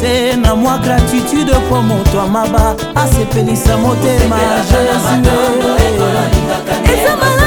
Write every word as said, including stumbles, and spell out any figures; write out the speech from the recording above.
se na mwa gratitude po moto amaba asepelisa motema Jésus.